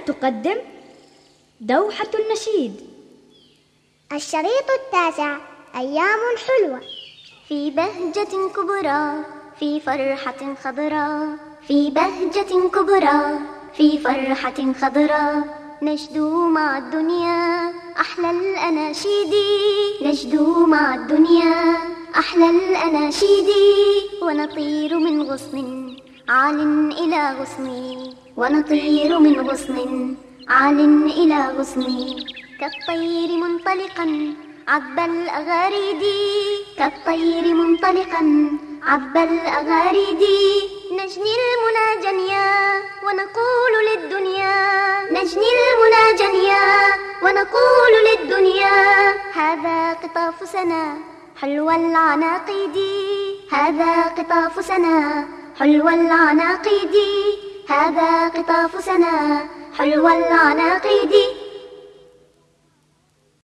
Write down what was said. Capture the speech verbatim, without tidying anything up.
تقدم دوحة النشيد. الشريط التاسع. أيام حلوة. في بهجة كبرى، في فرحة خضراء، في بهجة كبرى، في فرحة خضراء، نجدو مع الدنيا أحلى الأناشيد، نجدو مع الدنيا أحلى الأناشيد، ونطير من غصن عال إلى غصن، ونطير من غصن عال إلى غصن، كالطير منطلقا عذب الأغاريد، كالطير منطلقا عذب الأغاريد، نجني المنى جنيا ونقول للدنيا، نجني المنى جنيا ونقول للدنيا، هذا قطاف سنا حلو العناقيد، هذا قطاف سنا حلو العناقيد، هذا قطاف سنا حلو العناقيد.